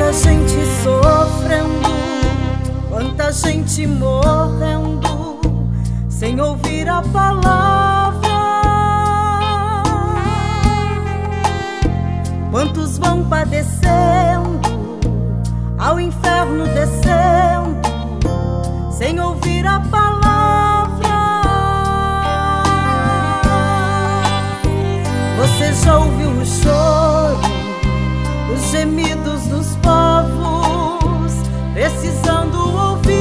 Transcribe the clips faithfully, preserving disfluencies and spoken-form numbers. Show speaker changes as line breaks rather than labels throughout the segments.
Quanta gente sofrendo, quanta gente morrendo, sem ouvir a palavra. Quantos vão padecendo, ao inferno descendo, sem ouvir a palavra. Você já ouviu o choro, os gemidos dos povos, precisando ouvir?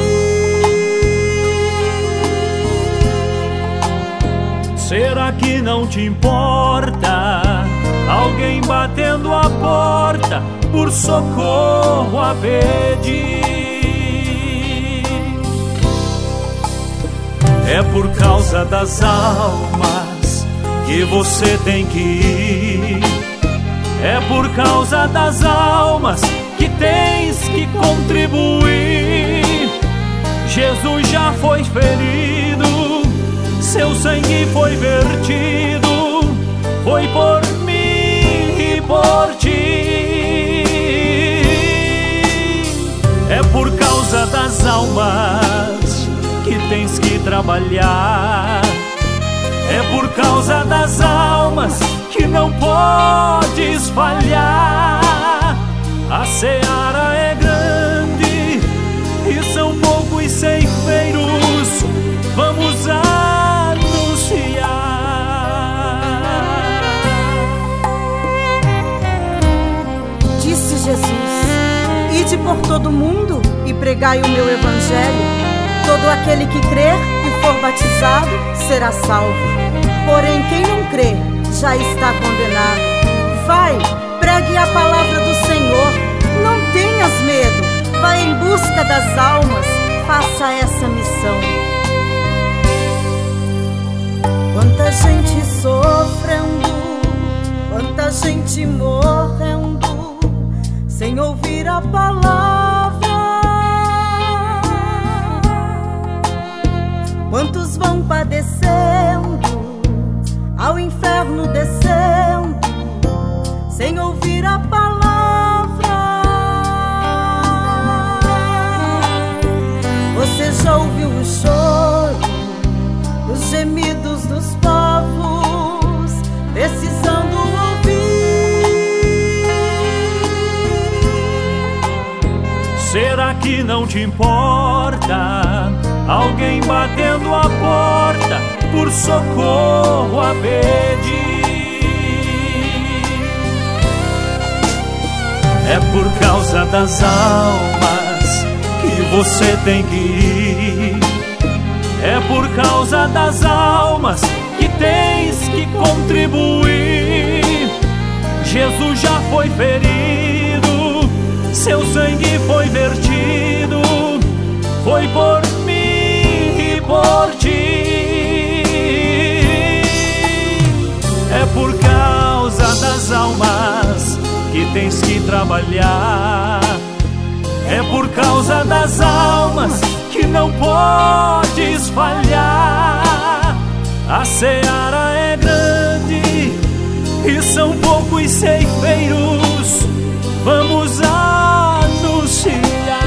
Será que não te importa alguém batendo a porta por socorro a pedir? É por causa das almas que você tem que ir. É por causa das almas que tens que contribuir. Jesus já foi ferido, seu sangue foi vertido, foi por mim e por ti. É por causa das almas que tens que trabalhar. É por causa das almas que não podes falhar. A seara é grande e são poucos ceifeiros. Vamos anunciar.
Disse Jesus: ide por todo mundo e pregai o meu evangelho. Todo aquele que crer e for batizado será salvo. Porém, quem não crê já está condenado. Vai, pregue a palavra do Senhor. Não tenhas medo. Vai em busca das almas. Faça essa missão. Quanta gente sofrendo, quanta gente morrendo, sem ouvir a palavra. Quantos vão padecendo, ao inferno descendo, sem ouvir a palavra. Você já ouviu o choro, os gemidos dos povos, precisando ouvir?
Será que não te importa alguém batendo a porta por socorro a pedir? É por causa das almas que você tem que ir. É por causa das almas que tens que contribuir. Jesus já foi ferido, seu sangue foi vertido, foi por mim e por ti. É por causa das almas que tens que trabalhar. É por causa das almas que não podes falhar. A seara é grande e são poucos ceifeiros. Vamos anunciar.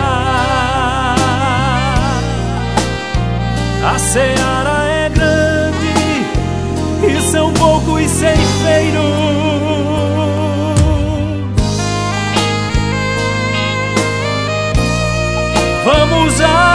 A seara é grande e são poucos ceifeiros. Vamos anunciar.